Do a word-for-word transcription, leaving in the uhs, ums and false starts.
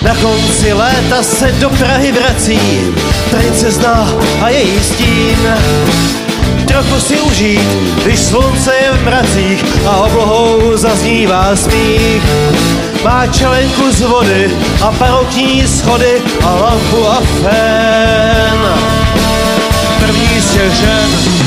Na konci léta se do Prahy vrací princezna a její stín. Trochu si užít, když slunce je v mracích a oblohou zaznívá smích. Má čelenku z vody a barokní schody a lampu a fén. První z těch žen